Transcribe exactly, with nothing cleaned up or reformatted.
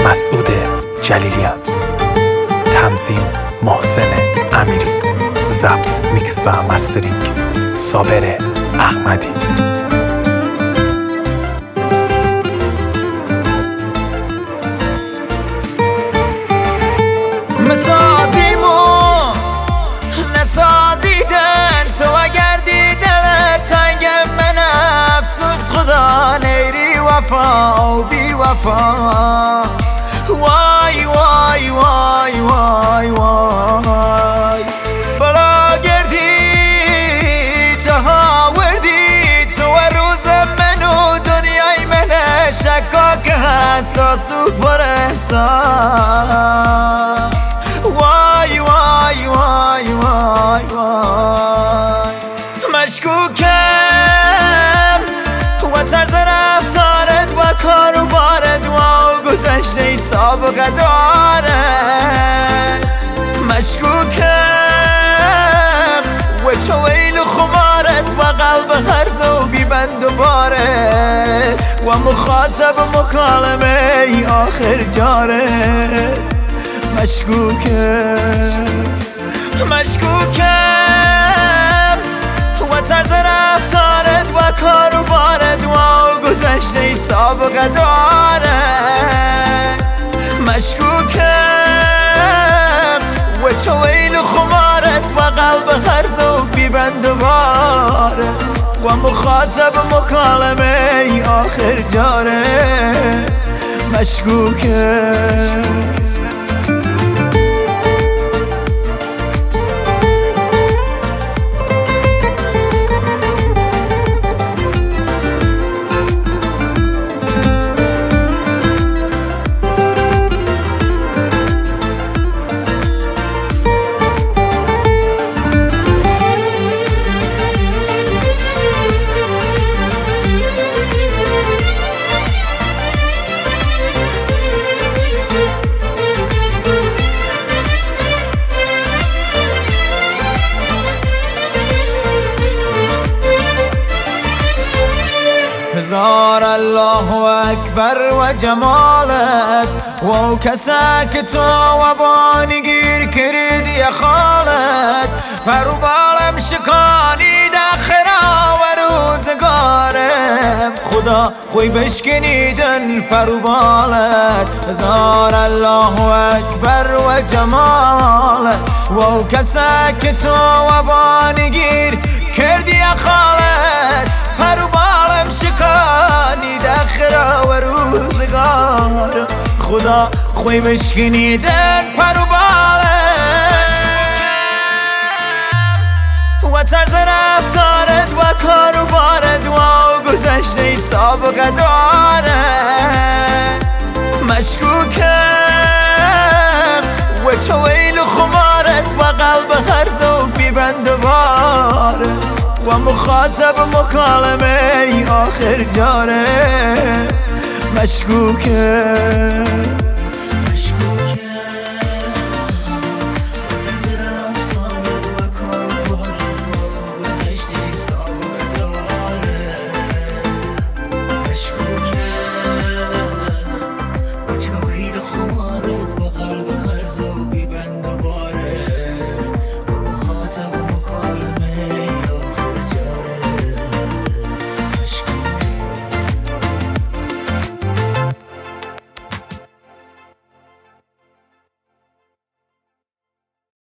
مسعود جلیلیان، تنظیم محسن امیری، ضبط میکس و مسترینگ صابر احمدی. مسازیمو نسازیدن تو اگر دیدن تنگ من افسوس خدا نیری وفا و بی وفا. وای وای وای وای وای بلا گردی جها وردی تو روز منو دنیای من شکاک حساس و پر احساس. وای وای وای وای وای مشکوکم و طرز رفتارت و کار و بارت و گذشته سابقه داره. مشکوکم و چو ویل خمارت و قلب هرز و بیبند و باره و مخاطب مکالمه ای آخر جاره. مشکوکم مشکوکم و طرز رفتارت و کار و بارت و گذشته سابقه داره. مشکوکم و چو ویل خمارت و قلب هرز و بیبند و باره و مخاطب مکالمه ای آخر جاره. مشکوکم هزار الله اکبر و جمالت و کسا که تو و بانی گیر کردی خالت پرو بالم شکانید آخرا و روزگارم خدا خوی بشکنیدن پرو بالت. هزار الله اکبر و جمالت و کسا که تو و بانی گیر کردی خالت پرو بالم شکانید آخرا و روزگار خدا خوی بشکنیدن پرو بالم و طرز رفتارت و کار و بارت و گذشته سابقه داره. مشکوکم و چو ویل خمارت و قلب هرز و بیبند و باره و مخاطب مکالمه ای آخر جاره. مشکوکم